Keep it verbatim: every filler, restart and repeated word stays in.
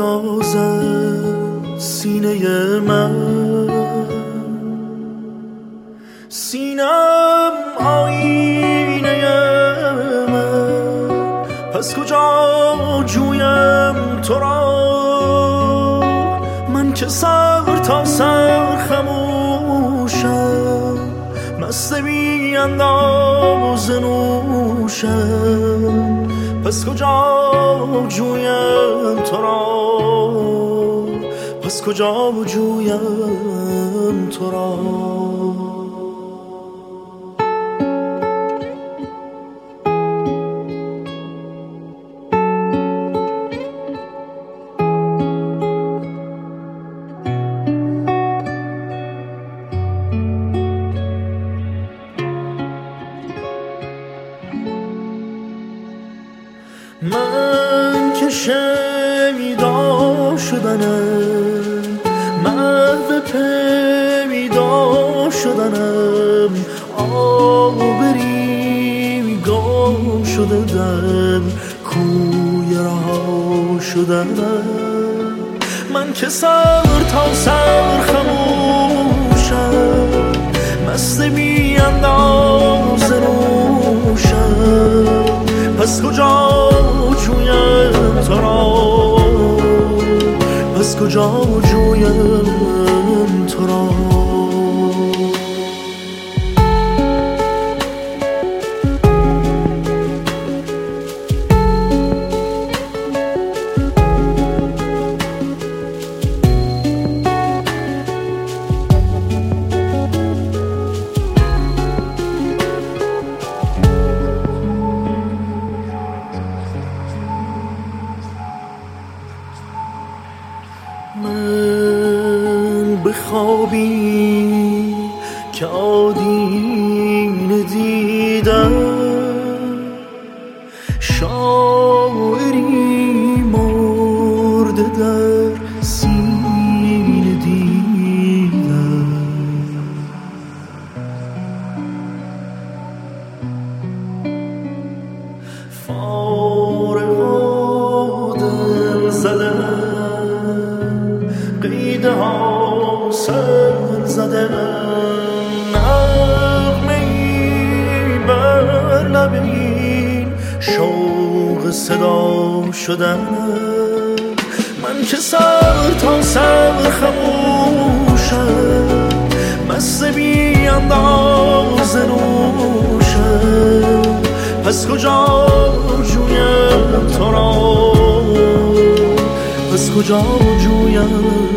میرازد سینه من، سینم آینه من، پس کجا جویم تو را؟ من که سر تا سر خموشم، مست بی انداز نوشم، پس کجا جویم تو را؟ پس کجا جویم تو را؟ من که شنیدا شدنم، محو پیدا شدنم، آبری گم شده در کوی رها شدنم. من که سر تا سر خموشم، مست بی انداز نوشم، پس کجا جویم تو را؟ پس کجا جویم تو را؟ من بخوابی که آدینه دیدم، شاعری مرده در سینه دیدم. فارغ و دل زدم، قیده ها سر زدم، نغمه‌ای بر لب این شوق صدا شدم. من که سر تا سر خموشم، مست بی انداز نوشم، پس کجا جویم تو را؟ پس کجا جویم